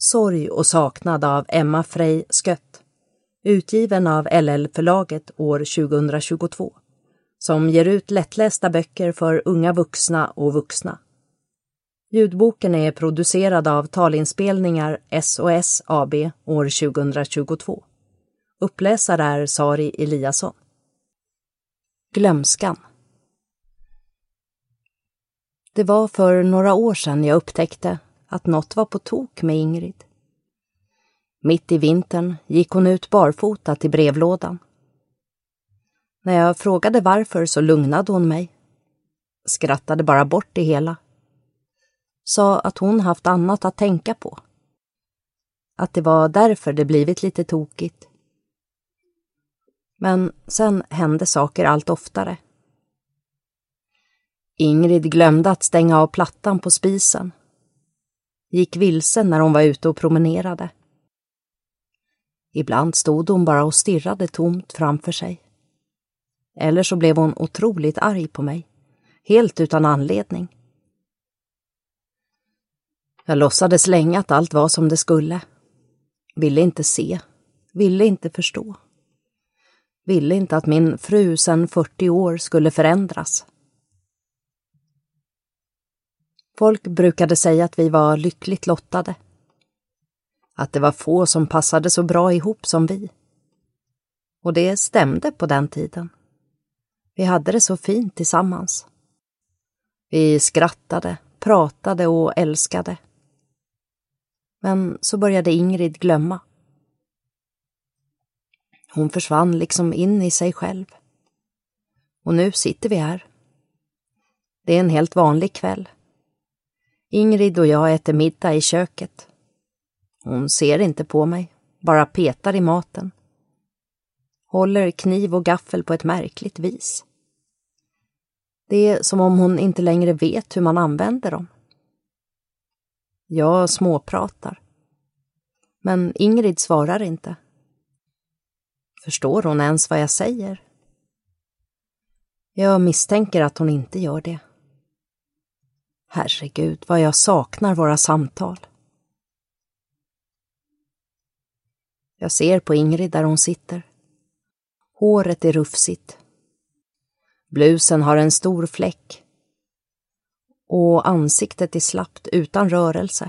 Sorg och saknad av Emma Frey Skött, utgiven av LL-förlaget år 2022, som ger ut lättlästa böcker för unga vuxna och vuxna. Ljudboken är producerad av Talinspelningar SOS AB år 2022. Uppläsare är Sari Eliasson. Glömskan. Det var för några år sedan jag upptäckte att något var på tok med Ingrid. Mitt i vintern gick hon ut barfota till brevlådan. När jag frågade varför så lugnade hon mig. Skrattade bara bort det hela. Sa att hon haft annat att tänka på. Att det var därför det blivit lite tokigt. Men sen hände saker allt oftare. Ingrid glömde att stänga av plattan på spisen. Gick vilsen när hon var ute och promenerade. Ibland stod hon bara och stirrade tomt framför sig. Eller så blev hon otroligt arg på mig. Helt utan anledning. Jag låtsades länge att allt var som det skulle. Ville inte se. Ville inte förstå. Ville inte att min fru sedan 40 år skulle förändras. Folk brukade säga att vi var lyckligt lottade. Att det var få som passade så bra ihop som vi. Och det stämde på den tiden. Vi hade det så fint tillsammans. Vi skrattade, pratade och älskade. Men så började Ingrid glömma. Hon försvann liksom in i sig själv. Och nu sitter vi här. Det är en helt vanlig kväll. Ingrid och jag äter middag i köket. Hon ser inte på mig, bara petar i maten. Håller kniv och gaffel på ett märkligt vis. Det är som om hon inte längre vet hur man använder dem. Jag småpratar. Men Ingrid svarar inte. Förstår hon ens vad jag säger? Jag misstänker att hon inte gör det. Herregud, vad jag saknar våra samtal. Jag ser på Ingrid där hon sitter. Håret är rufsigt. Blusen har en stor fläck. Och ansiktet är slappt utan rörelse.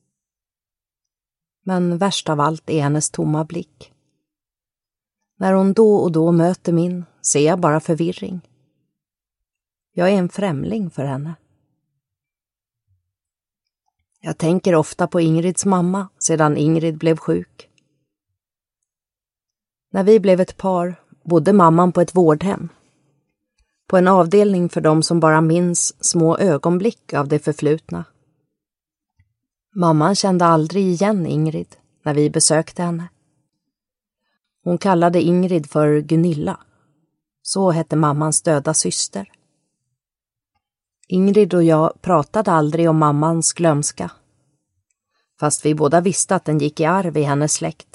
Men värst av allt är hennes tomma blick. När hon då och då möter min ser jag bara förvirring. Jag är en främling för henne. Jag tänker ofta på Ingrids mamma sedan Ingrid blev sjuk. När vi blev ett par bodde mamman på ett vårdhem. På en avdelning för dem som bara minns små ögonblick av det förflutna. Mamman kände aldrig igen Ingrid när vi besökte henne. Hon kallade Ingrid för Gunilla. Så hette mammans döda syster. Ingrid och jag pratade aldrig om mammans glömska. Fast vi båda visste att den gick i arv i hennes släkt.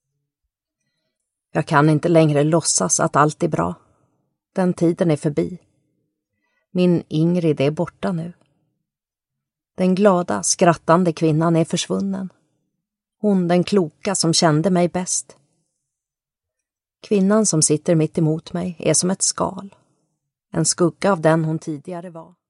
Jag kan inte längre låtsas att allt är bra. Den tiden är förbi. Min Ingrid är borta nu. Den glada, skrattande kvinnan är försvunnen. Hon, den kloka som kände mig bäst. Kvinnan som sitter mitt emot mig är som ett skal. En skugga av den hon tidigare var.